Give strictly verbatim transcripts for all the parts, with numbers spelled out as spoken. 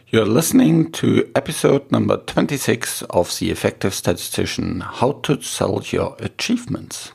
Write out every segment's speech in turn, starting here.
You're listening to episode number twenty-six of The Effective Statistician, How to Sell Your Achievements.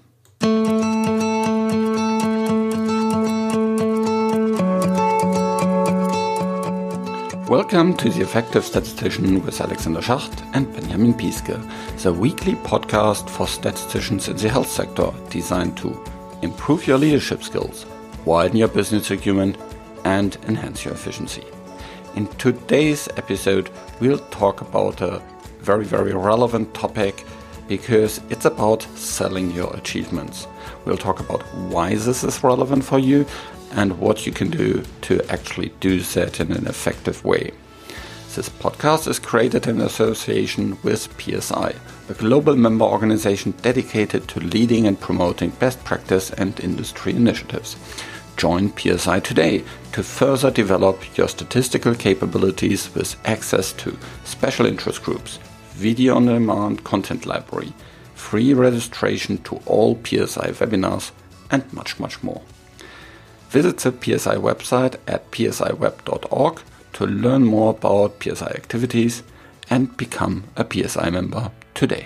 Welcome to The Effective Statistician with Alexander Schacht and Benjamin Piske, the weekly podcast for statisticians in the health sector designed to improve your leadership skills, widen your business acumen, and enhance your efficiency. In today's episode, we'll talk about a very, very relevant topic because it's about selling your achievements. We'll talk about why this is relevant for you and what you can do to actually do that in an effective way. This podcast is created in association with P S I, a global member organization dedicated to leading and promoting best practice and industry initiatives. Join P S I today to further develop your statistical capabilities with access to special interest groups, video-on-demand content library, free registration to all P S I webinars, and much, much more. Visit the P S I website at p s i web dot org to learn more about P S I activities and become a P S I member today.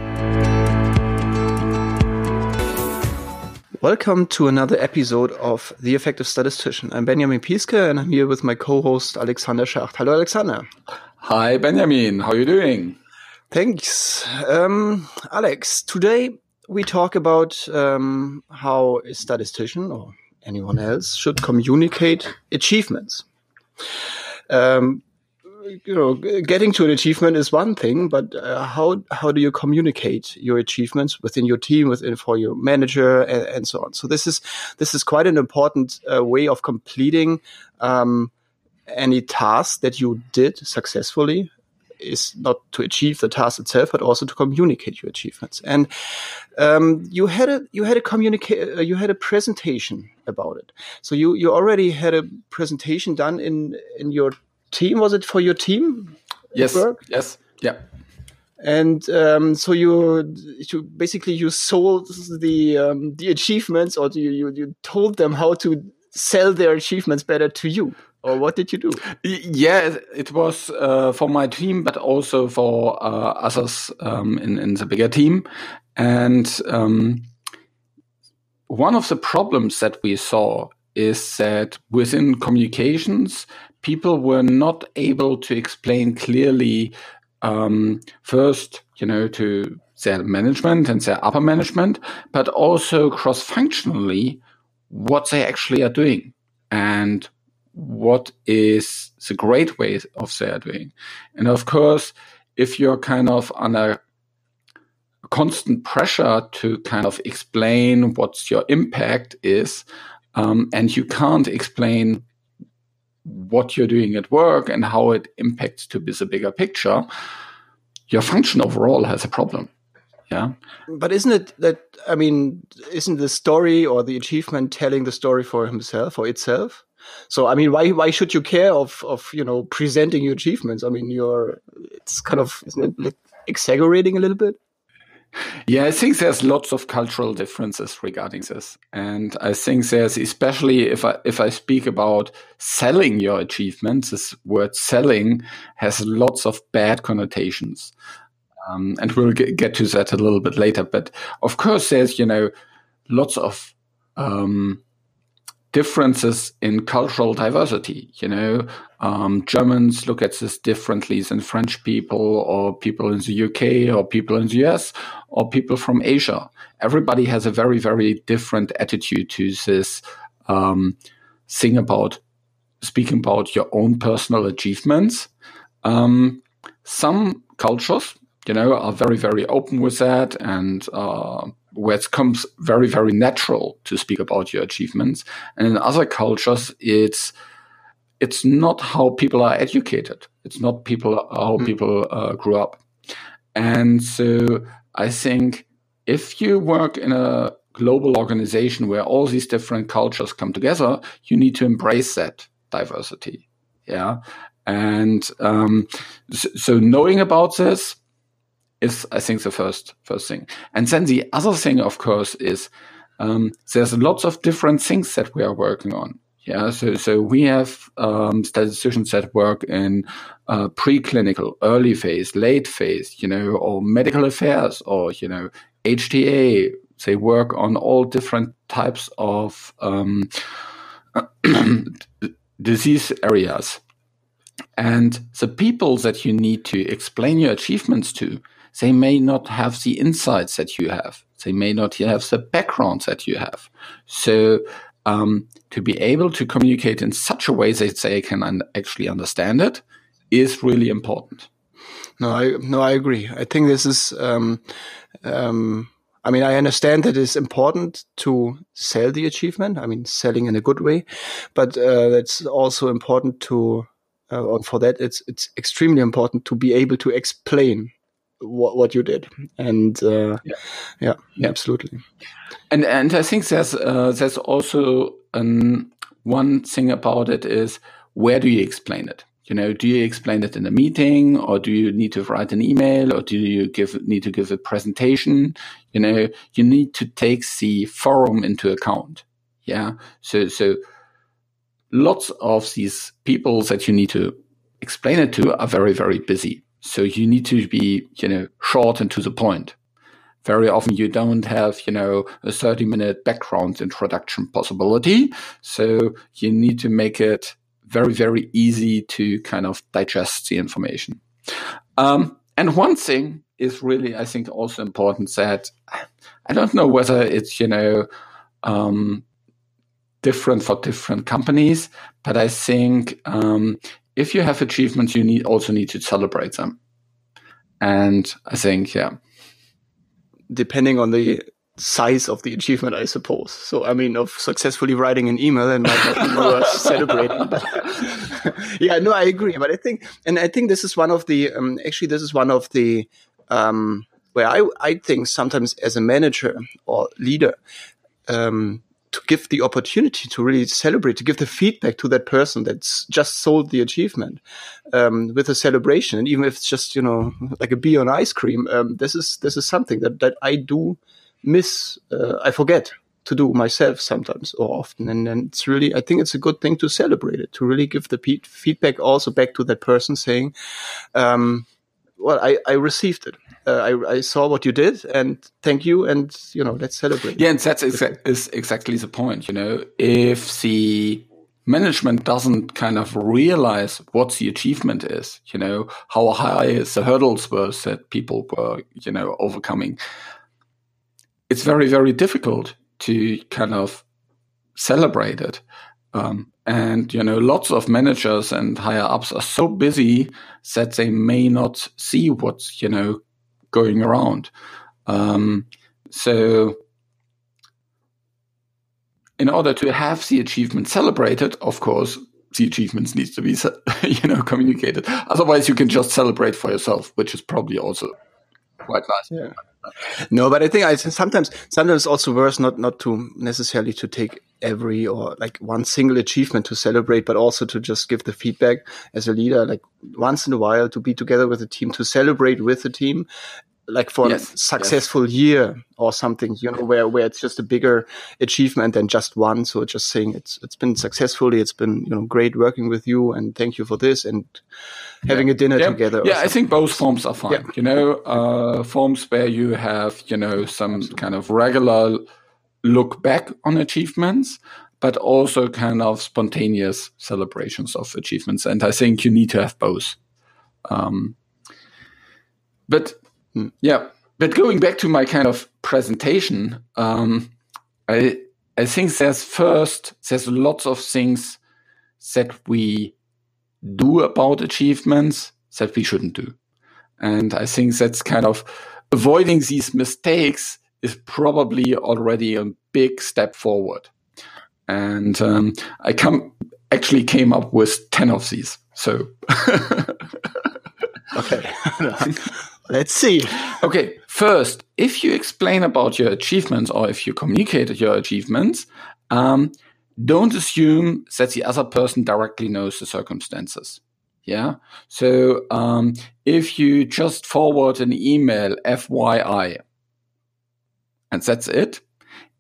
Welcome to another episode of The Effective Statistician. I'm Benjamin Piske and I'm here with my co-host Alexander Schacht. Hello, Alexander. Hi, Benjamin. How are you doing? Thanks. Um, Alex, today we talk about um, how a statistician or anyone else should communicate achievements. Um, you know, getting to an achievement is one thing, but uh, how how do you communicate your achievements within your team, within for your manager, and, and so on? So this is this is quite an important uh, way of completing um, any task that you did successfully. Is not to achieve the task itself, but also to communicate your achievements. And um, you had a you had a communica- uh, you had a presentation about it. So you you already had a presentation done in in your team. Was it for your team? Yes. Work? Yes. Yeah. And um, so you, you basically you sold the um, the achievements, or you, you you told them how to sell their achievements better to you. Or what did you do? Yeah, it was uh, for my team, but also for uh, others um, in, in the bigger team. And um, one of the problems that we saw is that within communications, people were not able to explain clearly um, first, you know, to their management and their upper management, but also cross-functionally what they actually are doing and what is the great way of their doing. And of course, if you're kind of under constant pressure to kind of explain what your impact is, um, and you can't explain what you're doing at work and how it impacts to the bigger picture, your function overall has a problem. Yeah. But isn't it that, I mean, isn't the story or the achievement telling the story for himself or itself? So, I mean, why why should you care of, of you know, presenting your achievements? I mean, you're, it's kind of, isn't it like exaggerating a little bit? Yeah, I think there's lots of cultural differences regarding this. And I think there's, especially if I if I speak about selling your achievements, this word selling has lots of bad connotations. Um, and we'll get, get to that a little bit later. But of course, there's, you know, lots of um, differences in cultural diversity. You know, um, Germans look at this differently than French people, or people in the U K, or people in the U S, or people from Asia. Everybody has a very, very different attitude to this um, thing about speaking about your own personal achievements. Um, some cultures, you know, are very, very open with that, and uh, where it comes very, very natural to speak about your achievements. And in other cultures, it's it's not how people are educated. It's not people how mm. people uh, grew up. And so I think if you work in a global organization where all these different cultures come together, you need to embrace that diversity. Yeah. And um, so, so knowing about this is, I think, the first first thing. And then the other thing, of course, is um, there's lots of different things that we are working on. Yeah, so so we have um, statisticians that work in uh, preclinical, early phase, late phase, you know, or medical affairs, or you know, H T A. They work on all different types of um, disease areas, and the people that you need to explain your achievements to, they may not have the insights that you have. They may not have the backgrounds that you have. So. Um, to be able to communicate in such a way that they can un- actually understand it is really important. No, I no, I agree. I think this is. Um, um, I mean, I understand that it's important to sell the achievement. I mean, selling in a good way, but uh, it's also important to. Uh, and for that, it's it's extremely important to be able to explain what what you did, and uh, yeah. Yeah, yeah, absolutely. And and I think there's uh, there's also um, one thing about it is, where do you explain it? You know, do you explain it in a meeting, or do you need to write an email, or do you give need to give a presentation? You know, you need to take the forum into account. Yeah, so so lots of these people that you need to explain it to are very very busy. So you need to be, you know, short and to the point. Very often you don't have, you know, a thirty minute background introduction possibility. So you need to make it very, very easy to kind of digest the information. Um, and one thing is really, I think, also important that I don't know whether it's, you know, um, different for different companies, but I think um, if you have achievements, you need also need to celebrate them. And I think, yeah. Depending on the size of the achievement, I suppose. So, I mean, of successfully writing an email and might not be worth celebrating. But yeah, no, I agree. But I think, and I think this is one of the, um, actually, this is one of the, um, where I, I think sometimes as a manager or leader, um, to give the opportunity to really celebrate, to give the feedback to that person that's just sold the achievement, um, with a celebration. And even if it's just, you know, like a beer on ice cream, um, this is, this is something that, that I do miss. Uh, I forget to do myself sometimes or often. And then it's really, I think it's a good thing to celebrate it, to really give the pe- feedback also back to that person saying, um, well, I, I received it. Uh, I, I saw what you did, and thank you, and you know, let's celebrate. Yeah, and that's exa- is exactly the point. You know, if the management doesn't kind of realize what the achievement is, you know, how high the hurdles were that people were, you know, overcoming, it's very, very difficult to kind of celebrate it. Um, and, you know, lots of managers and higher ups are so busy that they may not see what's, you know, going around. Um, so in order to have the achievement celebrated, of course, the achievements needs to be, you know, communicated. Otherwise, you can just celebrate for yourself, which is probably also quite nice. Yeah. No, but I think I sometimes sometimes also worse not not to necessarily to take every or like one single achievement to celebrate, but also to just give the feedback as a leader, like once in a while to be together with the team, to celebrate with the team, like for yes, a successful yes. year or something, you know, where, where it's just a bigger achievement than just one. So just saying it's, it's been successfully, it's been, you know, great working with you and thank you for this and having yeah. a dinner yeah. together. Yeah. I think both forms are fine. Yeah. You know, uh, forms where you have, you know, some Absolutely. kind of regular look back on achievements, but also kind of spontaneous celebrations of achievements. And I think you need to have both. Um, but yeah, but going back to my kind of presentation, um, I I think there's first there's lots of things that we do about achievements that we shouldn't do, and I think that's kind of avoiding these mistakes is probably already a big step forward. And um, I come actually came up with ten of these. So okay. Let's see. Okay, first, if you explain about your achievements or if you communicate your achievements, um, don't assume that the other person directly knows the circumstances. Yeah. So um, if you just forward an email, F Y I, and that's it,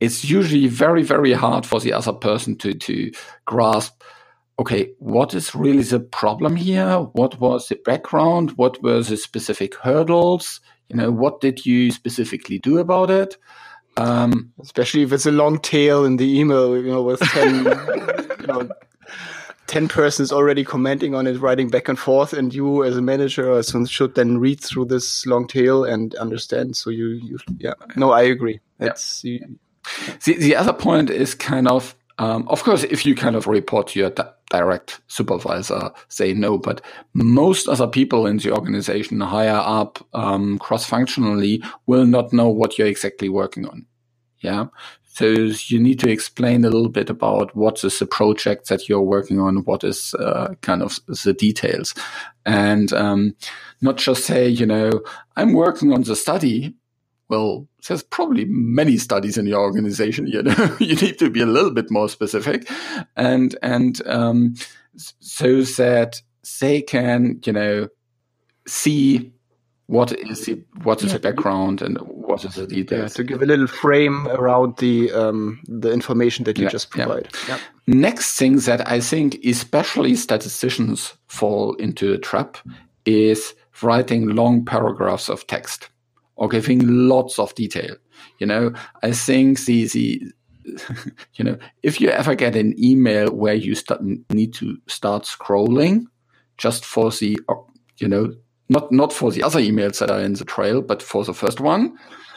it's usually very, very hard for the other person to, to grasp, okay, what is really the problem here? What was the background? What were the specific hurdles? You know, what did you specifically do about it? Um, Especially if it's a long tail in the email, you know, with ten, you know, ten persons already commenting on it, writing back and forth, and you as a manager should then read through this long tail and understand. So you, you yeah, no, I agree. That's yeah. you, the the other point is kind of, um, of course, if you kind of report to your di- direct supervisor, say no, but most other people in the organization higher up, um, cross-functionally, will not know what you're exactly working on. Yeah. So you need to explain a little bit about what is the project that you're working on, what is uh, kind of the details, and um, not just say, you know, I'm working on the study. Well, there's probably many studies in your organization. You know, you need to be a little bit more specific, and and um, so that they can, you know, see what is the what is yeah. the background and what is the details. Yeah, to give a little frame around the um, the information that you yeah, just provide. Yeah. Yeah. Next thing that I think especially statisticians fall into a trap is writing long paragraphs of text or giving lots of detail. You know, I think the the you know, if you ever get an email where you start, need to start scrolling just for the you know. Not not for the other emails that are in the trail, but for the first one.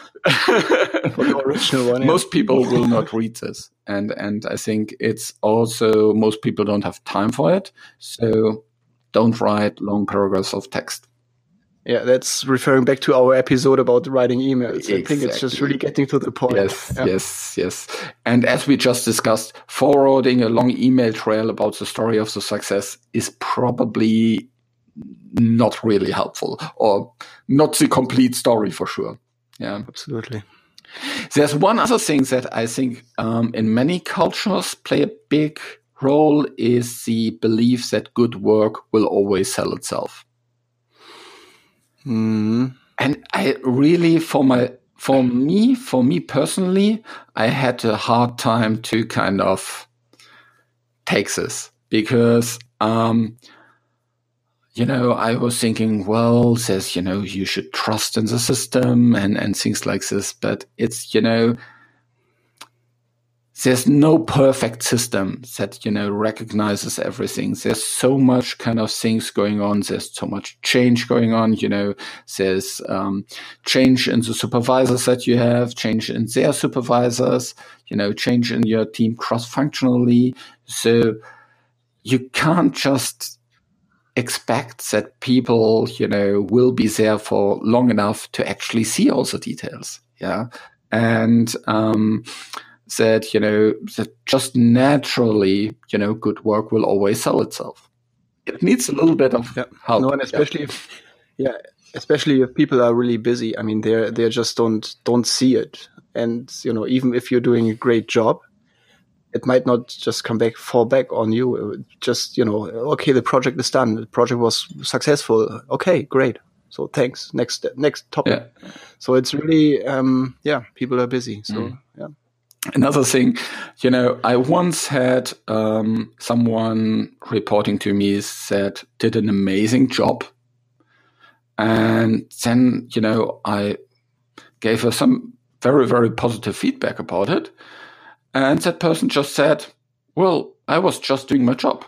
For the original one, yeah. Most people will not read this. And and I think it's also, most people don't have time for it. So don't write long paragraphs of text. Yeah, that's referring back to our episode about writing emails. Exactly. I think it's just really getting to the point. Yes, yeah. yes, yes. And as we just discussed, forwarding a long email trail about the story of the success is probably not really helpful, or not the complete story for sure. Yeah, absolutely. There's one other thing that I think um, in many cultures play a big role is the belief that good work will always sell itself. Mm. And I really, for my, for me, for me personally, I had a hard time to kind of take this because, um, you know, I was thinking, well, says, you know, you should trust in the system and, and things like this. But it's, you know, there's no perfect system that, you know, recognizes everything. There's so much kind of things going on. There's so much change going on. You know, there's um, change in the supervisors that you have, change in their supervisors, you know, change in your team cross-functionally. So you can't just expect that people, you know, will be there for long enough to actually see all the details. Yeah. And, um, that, you know, that just naturally, you know, good work will always sell itself. It needs a little bit of yeah. help. No, and especially yeah. if, yeah, especially if people are really busy. I mean, they're, they just don't, don't see it. And, you know, even if you're doing a great job, it might not just come back, fall back on you. Just, you know, okay, the project is done. The project was successful. Okay, great. So thanks. Next, next topic. Yeah. So it's really, um, yeah, people are busy. So, mm. yeah. Another thing, you know, I once had um, someone reporting to me that did an amazing job. And then, you know, I gave her some very, very positive feedback about it. And that person just said, well, I was just doing my job.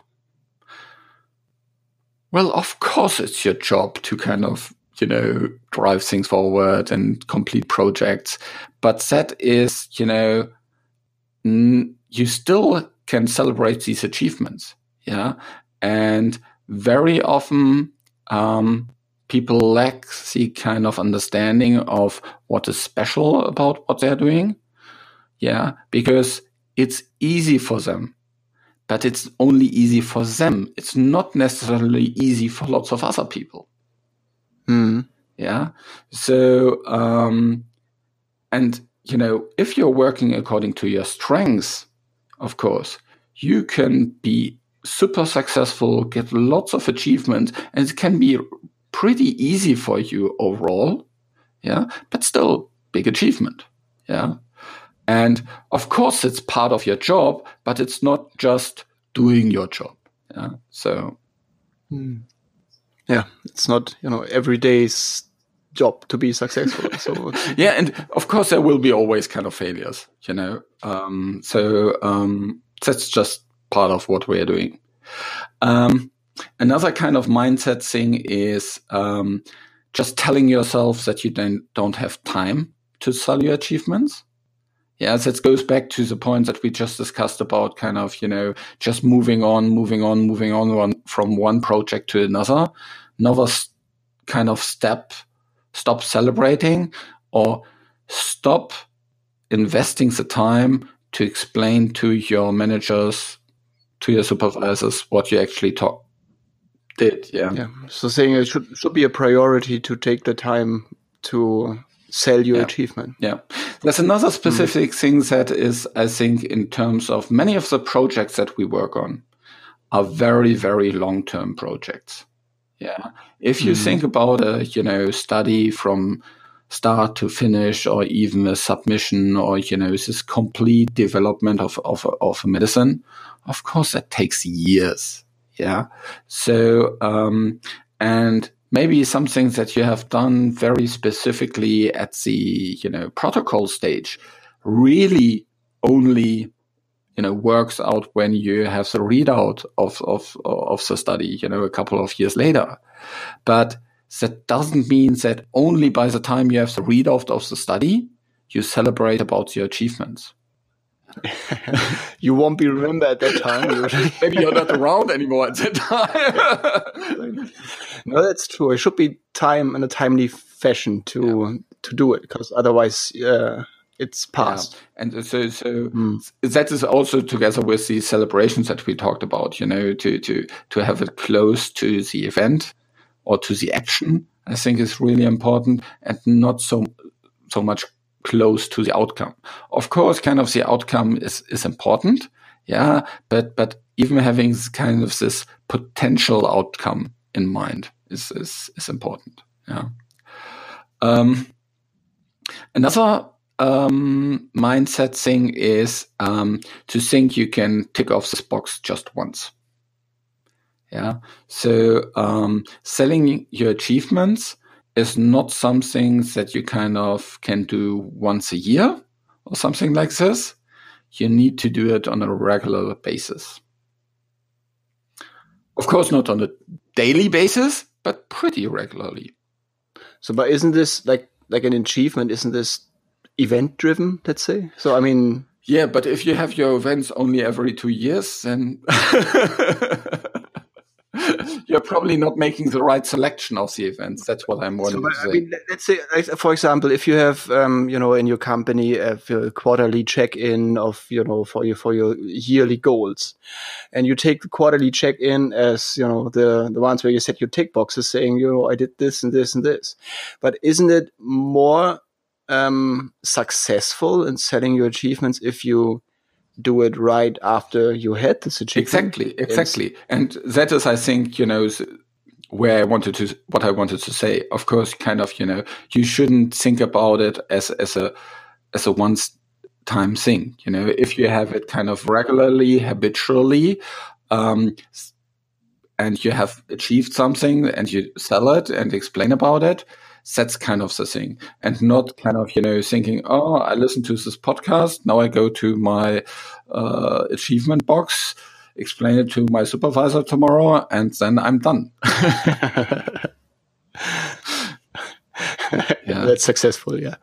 Well, of course it's your job to kind of, you know, drive things forward and complete projects. But that is, you know, n- you still can celebrate these achievements. Yeah. And very often, um, people lack the kind of understanding of what is special about what they're doing. Yeah, because it's easy for them, but it's only easy for them. It's not necessarily easy for lots of other people. Mm. Yeah. So, um, and, you know, if you're working according to your strengths, of course, you can be super successful, get lots of achievement, and it can be pretty easy for you overall. Yeah. But still big achievement. Yeah. And of course, it's part of your job, but it's not just doing your job. Yeah. So, mm. yeah, it's not, you know, every day's job to be successful. So yeah, and of course there will be always kind of failures, you know. Um, so um, that's just part of what we're doing. Um, another kind of mindset thing is um, just telling yourself that you don't don't have time to sell your achievements. Yeah, that goes back to the point that we just discussed about kind of, you know, just moving on, moving on, moving on one, from one project to another. Another kind of step, stop celebrating or stop investing the time to explain to your managers, to your supervisors what you actually talk, did. Yeah. Yeah. So saying it should, should be a priority to take the time to sell your yeah. achievement. Yeah. There's another specific mm. thing that is, I think, in terms of many of the projects that we work on are very, very long-term projects. Yeah. If you mm. think about a, you know, study from start to finish, or even a submission, or, you know, this complete development of, of, of a medicine, of course, that takes years. Yeah. So, um, and maybe something that you have done very specifically at the, you know, protocol stage really only, you know, works out when you have the readout of, of, of the study, you know, a couple of years later. But that doesn't mean that only by the time you have the readout of the study, you celebrate about your achievements. You won't be remembered at that time. Maybe you're not around anymore at that time. No, that's true. It should be time in a timely fashion to yeah. to do it, because otherwise uh, it's past. Yeah. And so, so mm. that is also together with the celebrations that we talked about. You know, to to to have it close to the event or to the action, I think is really important, and not so so much close to the outcome. Of course, kind of the outcome is, is important. Yeah. But, but even having kind of this potential outcome in mind is, is, is important. Yeah. Um, another, um, mindset thing is, um, to think you can tick off this box just once. Yeah. So, um, selling your achievements is not something that you kind of can do once a year or something like this. You need to do it on a regular basis. Of course, not on a daily basis, but pretty regularly. So, but isn't this like like an achievement? Isn't this event driven? Let's say. So, I mean, yeah, but if you have your events only every two years, then you're probably not making the right selection of the events. That's what I'm wanting so, to say. I mean, let's say, for example, if you have, um, you know, in your company a quarterly check-in of, you know, for your for your yearly goals, and you take the quarterly check-in as, you know, the the ones where you set your tick boxes, saying, you know, I did this and this and this. But isn't it more um, successful in selling your achievements if you do it right after you had this achievement? Exactly, exactly. And that is, I think, you know, where I wanted to, what I wanted to say. Of course, kind of, you know, you shouldn't think about it as, as a, as a once time thing. You know, if you have it kind of regularly, habitually, um, and you have achieved something and you sell it and explain about it, that's kind of the thing, and not kind of, you know, thinking, oh, I listened to this podcast. Now I go to my uh, achievement box, explain it to my supervisor tomorrow, and then I'm done. Yeah. That's successful. Yeah.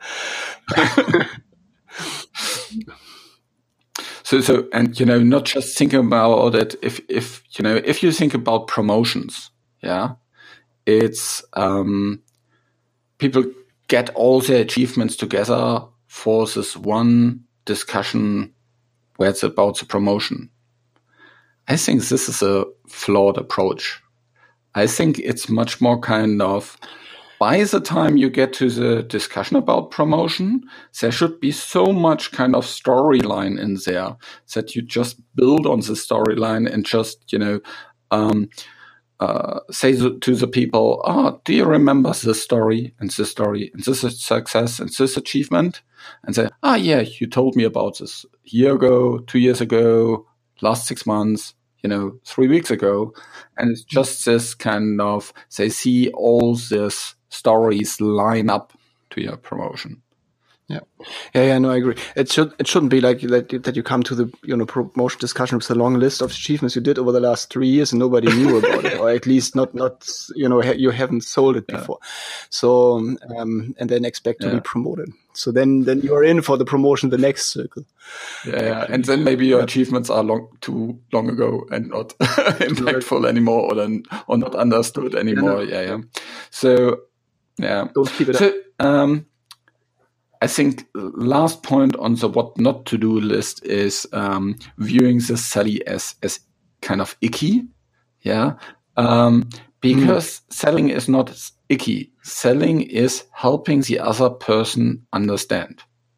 so, so, and, you know, not just thinking about it. If, if, you know, if you think about promotions, yeah, it's, um, people get all their achievements together for this one discussion where it's about the promotion. I think this is a flawed approach. I think it's much more kind of, by the time you get to the discussion about promotion, there should be so much kind of storyline in there that you just build on the storyline and just, you know, um, uh, say to the people, oh, do you remember this story and this story and this success and this achievement? And say, ah, oh, yeah, you told me about this a year ago, two years ago, last six months, you know, three weeks ago. And it's just this kind of, they see all these stories line up to your promotion. Yeah, yeah, yeah. No, I agree. It should it shouldn't be like that. That you come to the you know promotion discussion with a long list of achievements you did over the last three years and nobody knew about it, or at least not not you know you haven't sold it before. Yeah. So um, and then expect to yeah. be promoted. So then then you are in for the promotion, the next circle. Yeah, yeah. And then maybe your yeah. achievements are long too long ago and not impactful anymore, or then or not understood anymore. Yeah, yeah. yeah. So yeah, don't keep it so, up. Um, I think last point on the what not to do list is um, viewing the selling as as kind of icky, yeah, um, because mm. selling is not icky. Selling is helping the other person understand,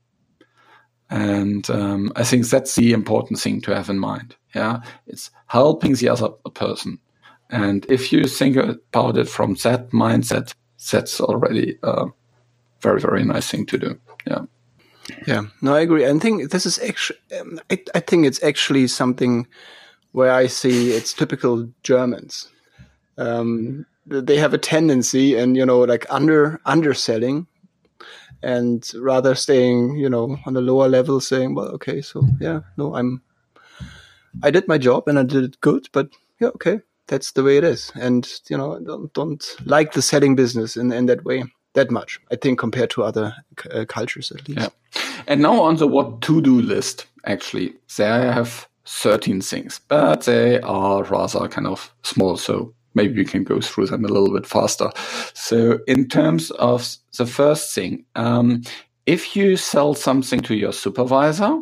and um, I think that's the important thing to have in mind. Yeah, it's helping the other person, and if you think about it from that mindset, that's already a very very nice thing to do. Yeah. Yeah. No, I agree. I think this is actually, um, I, I think it's actually something where I see it's typical Germans. Um, they have a tendency and, you know, like under, underselling and rather staying, you know, on the lower level saying, well, okay, so yeah, no, I'm, I did my job and I did it good, but yeah, okay, that's the way it is. And, you know, don't, don't like the selling business in, in that way. That much, I think, compared to other uh, cultures, at least. Yeah. And now on the what to-do list, actually, there I have thirteen things, but they are rather kind of small, so maybe we can go through them a little bit faster. So in terms of the first thing, um, if you sell something to your supervisor,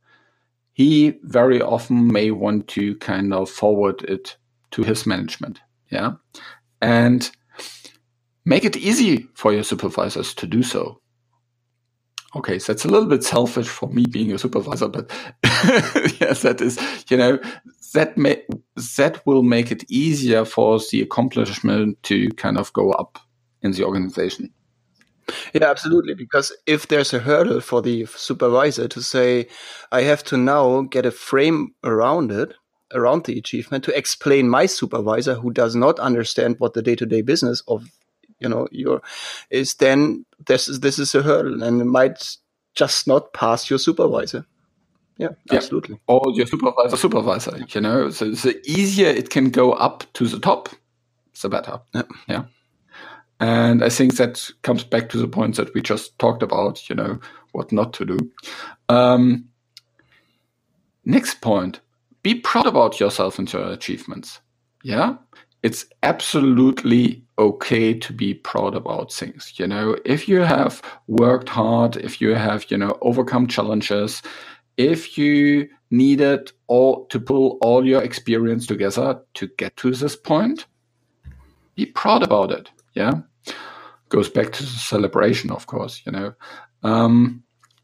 he very often may want to kind of forward it to his management. Yeah. And make it easy for your supervisors to do so. Okay, so it's a little bit selfish for me being a supervisor, but yes, that is, you know, that may, that will make it easier for the accomplishment to kind of go up in the organization. Yeah, absolutely. Because if there's a hurdle for the supervisor to say, I have to now get a frame around it, around the achievement to explain my supervisor who does not understand what the day-to-day business of you know, your is then this is this is a hurdle and it might just not pass your supervisor. Yeah, yeah. Absolutely. Or your supervisor, supervisor. You know, so the easier it can go up to the top, the better. Yeah. yeah. And I think that comes back to the point that we just talked about. You know, what not to do. Um, next point: be proud about yourself and your achievements. Yeah. It's absolutely okay to be proud about things. You know, if you have worked hard, if you have, you know, overcome challenges, if you needed all to pull all your experience together to get to this point, be proud about it. Yeah. Goes back to the celebration, of course, you know. Um,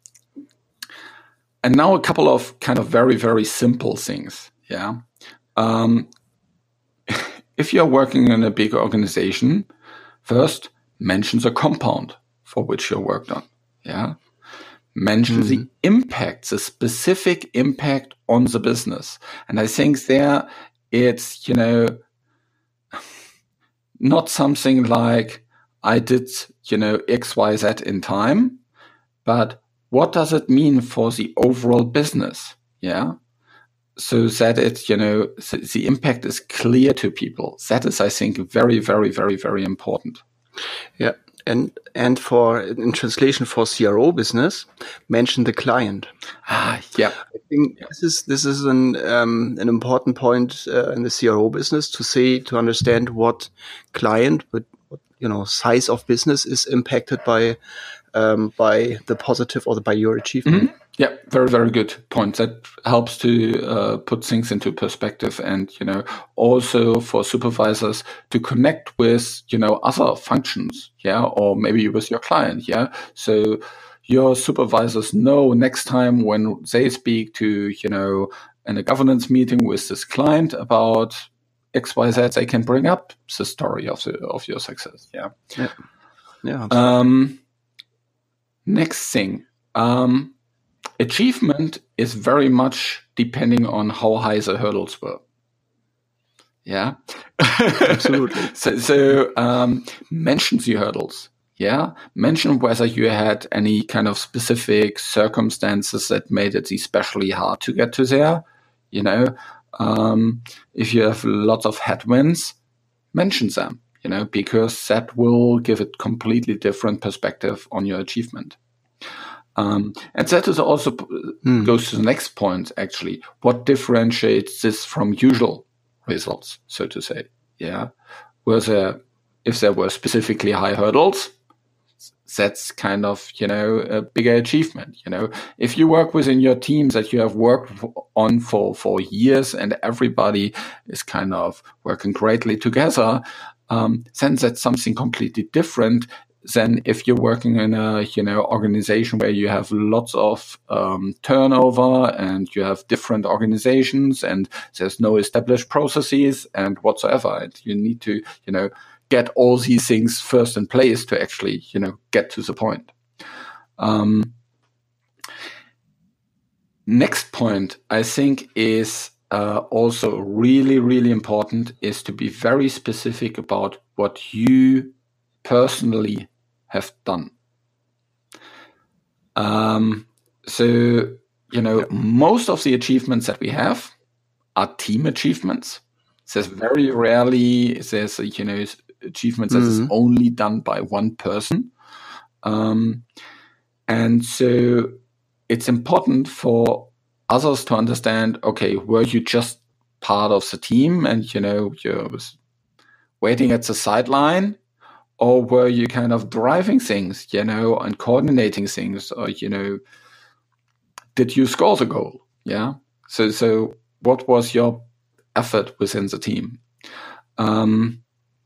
and now a couple of kind of very, very simple things. Yeah. Um, If you're working in a big organization, first mention the compound for which you worked on. Yeah. Mention mm-hmm. the impact, the specific impact on the business. And I think there it's, you know, not something like I did, you know, X, Y, Z in time, but what does it mean for the overall business? Yeah. So that it's, you know, the impact is clear to people. That is, I think, very, very, very, very important. Yeah. And and for, in translation for C R O business, mention the client. Ah, yeah. I think yeah. this is, this is an, um, an important point uh, in the C R O business to say, to understand what client, but what, you know, size of business is impacted by, um, by the positive or the, by your achievement. Mm-hmm. Yeah, very, very good point. That helps to uh, put things into perspective and, you know, also for supervisors to connect with, you know, other functions, yeah, or maybe with your client, yeah. So your supervisors know next time when they speak to, you know, in a governance meeting with this client about X, Y, Z, they can bring up the story of the, of your success. Yeah. Yeah. Yeah. Um, next thing, um, achievement is very much depending on how high the hurdles were. Yeah, absolutely. so, so um, mention the hurdles. Yeah, mention whether you had any kind of specific circumstances that made it especially hard to get to there. You know, um, if you have lots of headwinds, mention them. You know, because that will give a completely different perspective on your achievement. Um, and that is also mm. goes to the next point. Actually, what differentiates this from usual results, so to say? Yeah, were there, if there were specifically high hurdles, that's kind of, you know, a bigger achievement. You know, if you work within your team that you have worked on for, for years and everybody is kind of working greatly together, um, then that's something completely different than if you're working in a, you know, organization where you have lots of um, turnover and you have different organizations and there's no established processes and whatsoever. And you need to, you know, get all these things first in place to actually, you know, get to the point. Um, next point, I think, is uh, also really, really important, is to be very specific about what you personally have done. Um, so, you know, yep. most of the achievements that we have are team achievements. There's very rarely, there's, you know, achievements mm-hmm. that is only done by one person. Um, and so it's important for others to understand, okay, were you just part of the team and, you know, you was waiting at the sideline? Or were you kind of driving things, you know, and coordinating things? Or, you know, did you score the goal? Yeah. So, so what was your effort within the team? Um,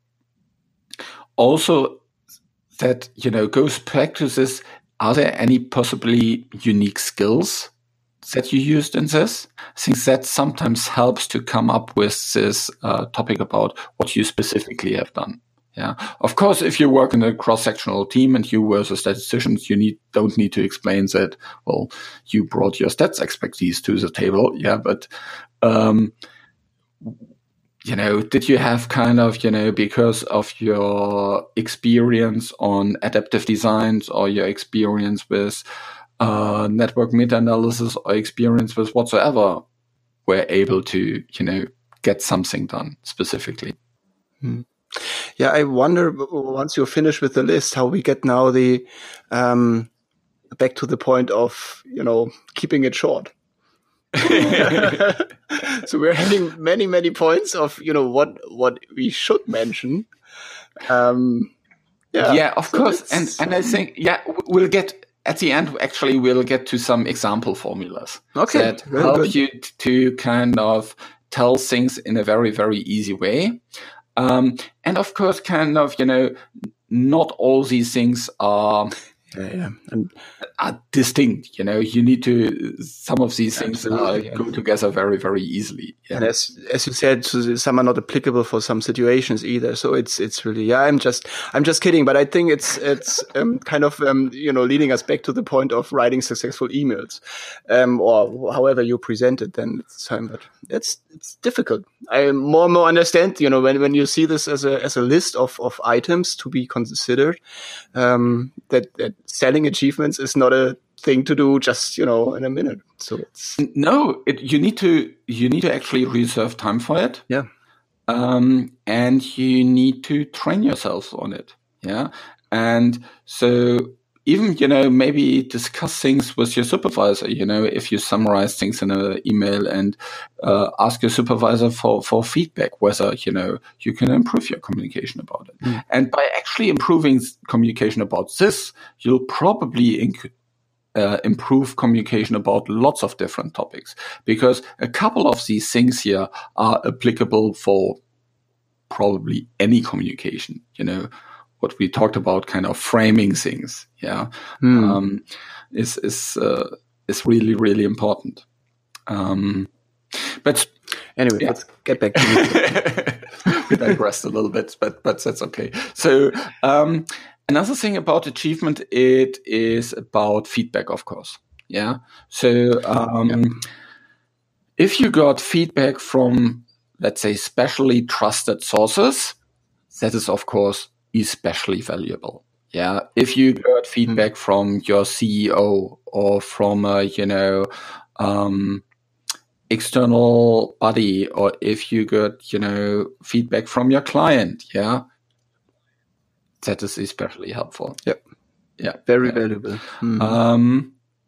also, that, you know, goes back to this, are there any possibly unique skills that you used in this? I think that sometimes helps to come up with this uh, topic about what you specifically have done. Yeah, of course, if you work in a cross-sectional team and you were the statisticians, you need don't need to explain that, well, you brought your stats expertise to the table. Yeah, but, um, you know, did you have kind of, you know, because of your experience on adaptive designs or your experience with uh, network meta-analysis or experience with whatsoever, were able to, you know, get something done specifically? Hmm. Yeah, I wonder, once you're finished with the list, how we get now the um, back to the point of, you know, keeping it short. So we're having many, many points of, you know, what what we should mention. Um, yeah, yeah, of so course. And and I think, yeah, we'll get, at the end, actually, we'll get to some example formulas okay, that help good. you to kind of tell things in a very, very easy way. Um, and of course, kind of, you know, not all these things are, yeah, yeah. And, are distinct. You know, you need to, some of these things uh, go together very, very easily. Yeah. And as as you said, some are not applicable for some situations either. So it's it's really, yeah, I'm just I'm just kidding, but I think it's it's um, kind of um, you know, leading us back to the point of writing successful emails, um, or however you present it. Then it's time, but it's it's difficult. I more and more understand. You know, when when you see this as a as a list of of items to be considered, um, that that selling achievements is not a thing to do just, you know, in a minute. So it's no, it, you need to you need to actually reserve time for it. Yeah, um, and you need to train yourself on it. Yeah, and so even, you know, maybe discuss things with your supervisor. You know, if you summarize things in an email and uh, ask your supervisor for for feedback, whether, you know, you can improve your communication about it. Mm. And by actually improving communication about this, you'll probably inc- Uh, improve communication about lots of different topics, because a couple of these things here are applicable for probably any communication. You know, what we talked about, kind of framing things, yeah, mm. um, is is uh, is really, really important. Um, but Anyway, yeah. let's get back to it. We digressed a little bit, but but that's okay. So um, another thing about achievement, it is about feedback, of course. Yeah. So um, yeah. if you got feedback from, let's say, specially trusted sources, that is, of course, especially valuable. Yeah. If you got feedback mm. from your C E O or from a, you know, um, external body, or if you got, you know, feedback from your client, yeah, that is especially helpful. Yep. Yeah. Very yeah. valuable. Mm. Um,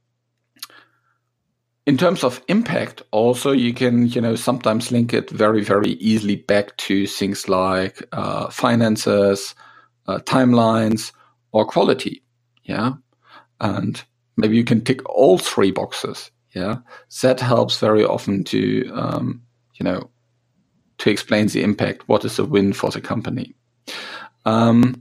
in terms of impact, also, you can, you know, sometimes link it very, very easily back to things like uh, finances, uh, timelines, or quality. Yeah. And maybe you can tick all three boxes. Yeah. That helps very often to, um, you know, to explain the impact. What is a win for the company? Um,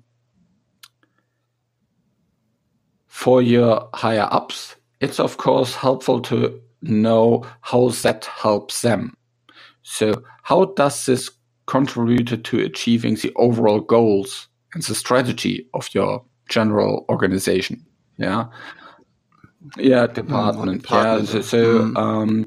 for your higher ups, it's of course helpful to know how that helps them. So how does this contribute to achieving the overall goals and the strategy of your general organization? Yeah. Yeah. Department. Mm, department. Yeah. So, so mm. um,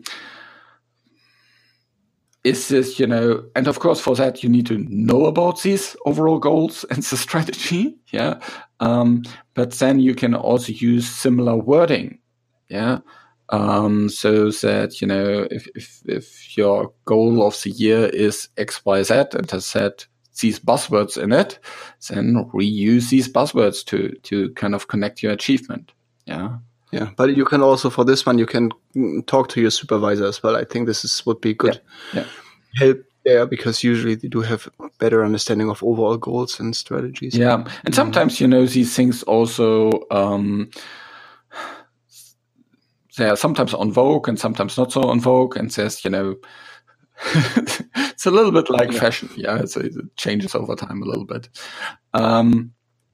is this, you know, and of course for that you need to know about these overall goals and the strategy. Yeah. Um, but then you can also use similar wording. Yeah. Um, so that, you know, if, if, if your goal of the year is X, Y, Z and has said these buzzwords in it, then reuse these buzzwords to, to kind of connect your achievement. Yeah. Yeah. But you can also, for this one, you can talk to your supervisor as well. I think this is, would be good yeah. Yeah. help there, because usually they do have better understanding of overall goals and strategies. Yeah. And sometimes, you know, these things also, um, they are sometimes on vogue and sometimes not so on vogue, and says, you know, it's a little bit like yeah. fashion. Yeah. So it changes over time a little bit. Um,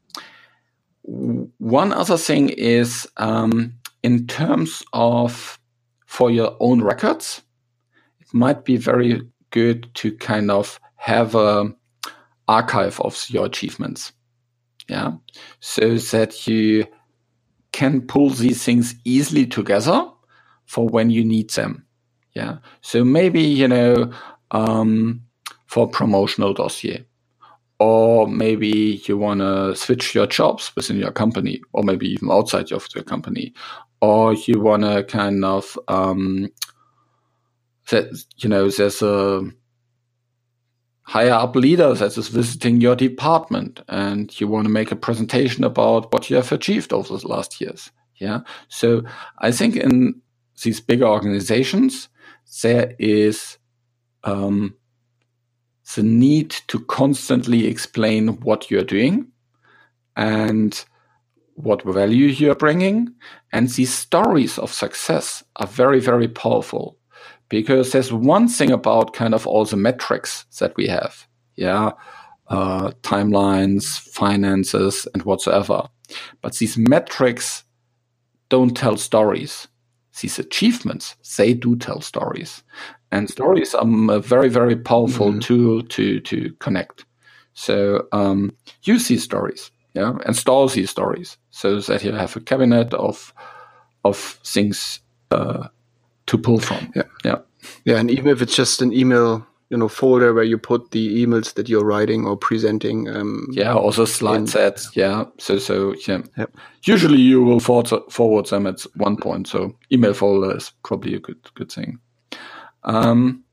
one other thing is, um, in terms of for your own records, it might be very good to kind of have a archive of your achievements. Yeah. So that you can pull these things easily together for when you need them. Yeah. So maybe, you know, um, for promotional dossier, or maybe you want to switch your jobs within your company, or maybe even outside of your company, or you want to kind of, um, that, you know, there's a higher up leader that is visiting your department and you want to make a presentation about what you have achieved over the last years. Yeah. So I think in these bigger organizations, there is um, the need to constantly explain what you're doing and what value you're bringing. And these stories of success are very, very powerful. Because there's one thing about kind of all the metrics that we have, yeah, uh, timelines, finances, and whatsoever. But these metrics don't tell stories. These achievements, they do tell stories. And stories are a very, very powerful mm-hmm. tool to, to connect. So um, use these stories, yeah, and store these stories so that you have a cabinet of of things uh, to pull from. Yeah. Yeah. Yeah. And even if it's just an email, you know, folder where you put the emails that you're writing or presenting. Um, yeah. Also slide in, sets. Yeah. So, so, yeah. Yep. Usually you will forward, forward them at one point. So email folder is probably a good, good thing. Um,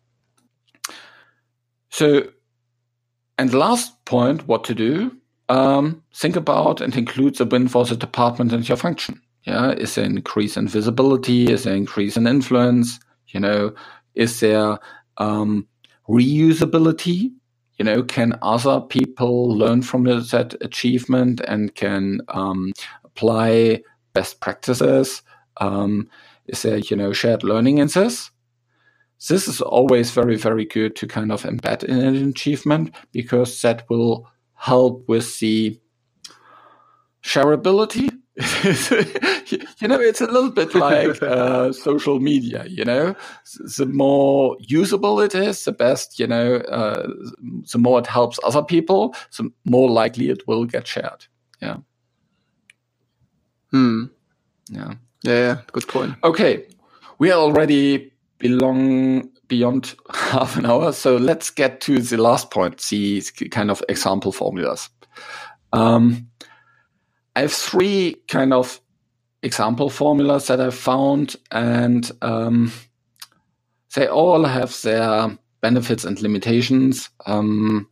so, and last point, what to do, um, think about and include the win for the department and your function. Yeah. Is there an increase in visibility? Is there an increase in influence? You know, is there um, reusability? You know, can other people learn from that achievement and can um, apply best practices? Um, is there, you know, shared learning in this? This is always very, very good to kind of embed in an achievement, because that will help with the shareability you know, it's a little bit like uh, social media, you know, the more usable it is, the best, you know, uh, the more it helps other people, the more likely it will get shared. Yeah. Hmm. Yeah. Yeah, yeah, good point. Okay. We are already belong beyond half an hour. So let's get to the last point, the kind of example formulas. Um, I have three kind of example formulas that I've found, and um, they all have their benefits and limitations. Um,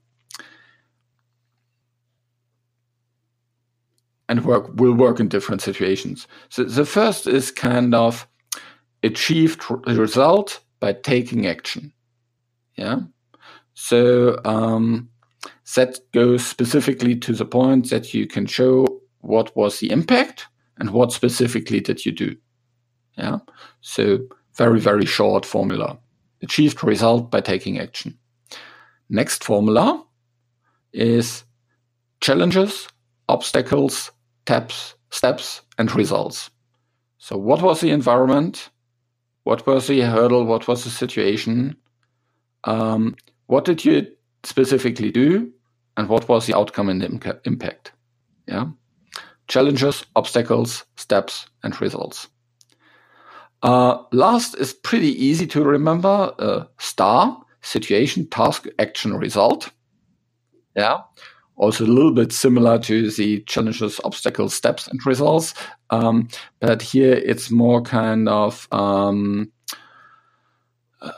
and work will work in different situations. So the first is kind of achieved result by taking action. Yeah. So um, that goes specifically to the point that you can show what was the impact and what specifically did you do. Yeah. So very, very short formula. Achieved result by taking action. Next formula is challenges, obstacles, steps, steps, and results. So what was the environment? What was the hurdle? What was the situation? Um, what did you specifically do? And what was the outcome and the impact? Yeah. Challenges, obstacles, steps, and results. Uh, last is pretty easy to remember. Uh, STAR, situation, task, action, result. Yeah. Also a little bit similar to the challenges, obstacles, steps, and results. Um, but here it's more kind of um, uh,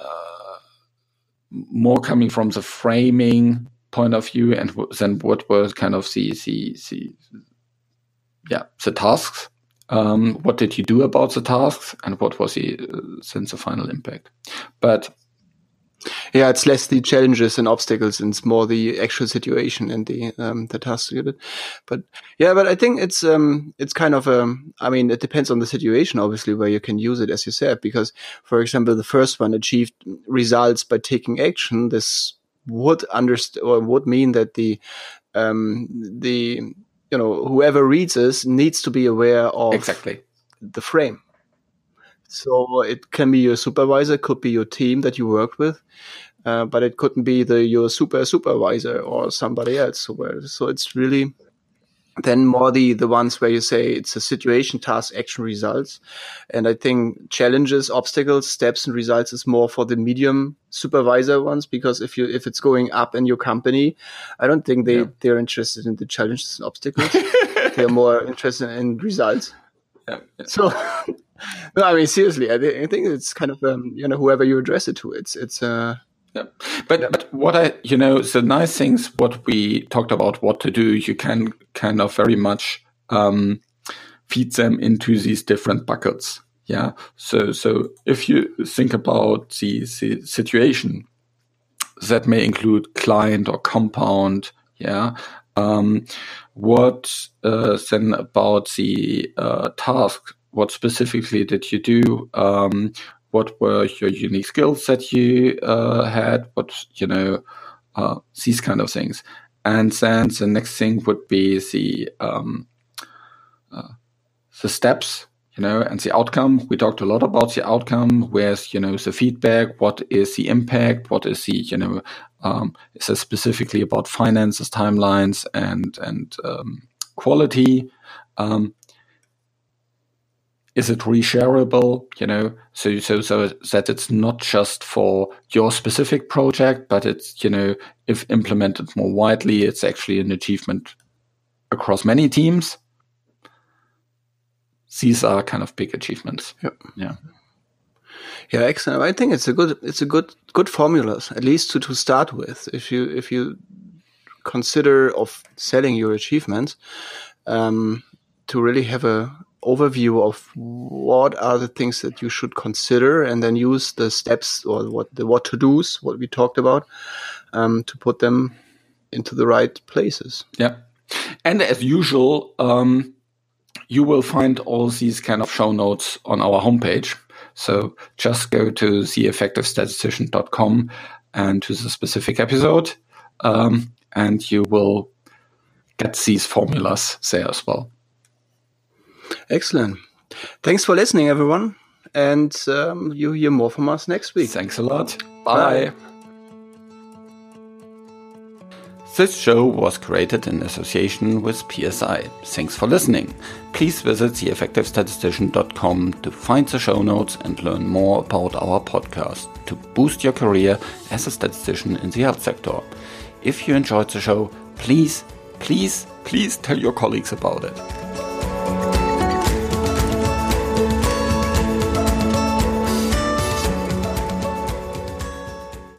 more coming from the framing point of view and w- then what was kind of the, the, the yeah, the tasks. Um, what did you do about the tasks and what was the uh, sense of final impact? But yeah, it's less the challenges and obstacles, and it's more the actual situation and the um, the tasks you did. But yeah, but I think it's um it's kind of a. I mean, it depends on the situation, obviously, where you can use it, as you said. Because, for example, the first one achieved results by taking action. This would underst- or would mean that the um the you know whoever reads this needs to be aware of exactly the frame. So it can be your supervisor, could be your team that you work with, uh, but it couldn't be the your super supervisor or somebody else. So, so it's really then more the the ones where you say it's a situation, task, action, results. And I think challenges, obstacles, steps, and results is more for the medium supervisor ones, because if you if it's going up in your company, I don't think they, yeah. they're interested in the challenges and obstacles. They're more interested in results. Yeah, yeah. So, no, I mean, seriously, I, th- I think it's kind of, um, you know, whoever you address it to, it's, it's, uh, yeah. But, yeah. but what I, you know, the nice things, what we talked about, what to do, you can kind of very much, um, feed them into these different buckets. Yeah. So, so if you think about the, the situation, that may include client or compound. Yeah. Um, what uh, then about the uh, task? What specifically did you do? Um, what were your unique skills that you uh, had? What, you know, uh, these kind of things. And then the next thing would be the um, uh, the steps, you know, and the outcome. We talked a lot about the outcome. Where's, you know, the feedback? What is the impact? What is the, you know, um, is it specifically about finances, timelines, and and um, quality? Um, is it reshareable? You know, so so so that it's not just for your specific project, but it's, you know, if implemented more widely, it's actually an achievement across many teams. These are kind of big achievements. Yep. Yeah. Yeah, excellent. I think it's a good, it's a good, good formula, at least to, to start with. If you, if you consider of selling your achievements, um, to really have a overview of what are the things that you should consider, and then use the steps or what the what to do's, what we talked about, um, to put them into the right places. Yeah. And as usual, um, you will find all these kind of show notes on our homepage. So just go to the effective statistician dot com and to the specific episode, um, and you will get these formulas there as well. Excellent. Thanks for listening, everyone. And um, you hear more from us next week. Thanks a lot. Bye. Bye. This show was created in association with P S I. Thanks for listening. Please visit the effective statistician dot com to find the show notes and learn more about our podcast to boost your career as a statistician in the health sector. If you enjoyed the show, please, please, please tell your colleagues about it.